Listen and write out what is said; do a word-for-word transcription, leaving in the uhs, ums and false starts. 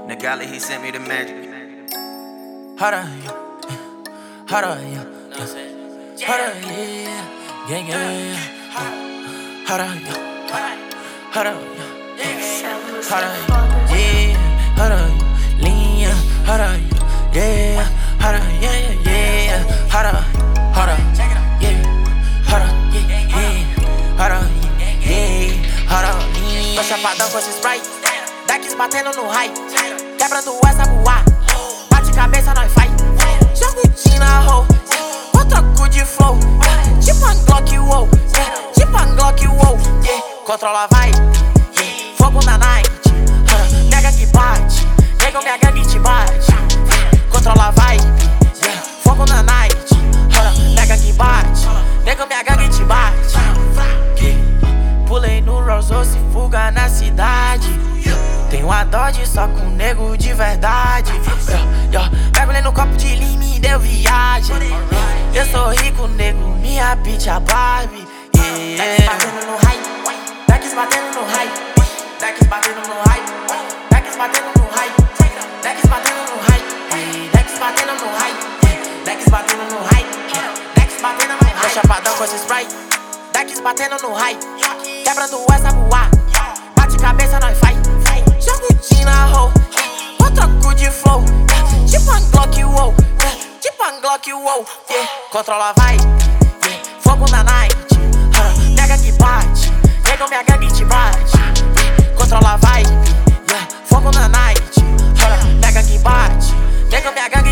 Nagala, he sent me the magic. Hold on, yeah. Hold on, yeah. Hold on, yeah. Yeah, yeah, yeah. Hold on, yeah. Hold on, yeah. Hold on, yeah. Hold on, linha. Hold on, yeah. Hold on, yeah, yeah, yeah. Hold on, hold on, yeah. Hold on, yeah, yeah. Hold on, yeah. Hold on, tô chapadão com esse spray. Decks batendo no high. Quebrando essa voar. Bate cabeça, nós faz. Jogo de na roll. Eu troco de flow. Tipo a Glock, wow. Tipo a Glock, wow. Controla, vai. Fogo na night. Nega que bate. Nega minha gangue te bate. Controla, vai. Fogo na night. Nega que bate. Nega minha gangue te bate. Pulei no Rolls Royce, fuga na cidade. Tenho a Dodge só com nego de verdade. Mergulhei no copo de lean, me deu viagem. Eu sou rico, nego, minha bitch a Barbie. Decks batendo no high. Decks batendo no high. Decks batendo no high. Decks batendo no high. Decks batendo no high. Decks batendo no high. Decks batendo no high. Decks batendo no high. Tô chapadão com esse spray. Decks batendo no high. Quebrando essa voar. Bate cabeça, nós faz. Jogo de na roll. Eu troco de flow. Tipo a Glock, wow. Tipo a Glock, wow. Controla, vai. Fogo na night. Nega que bate. Nega minha gangue te bate. Controla, vai. Fogo na night. Nega que bate. Nega minha gangue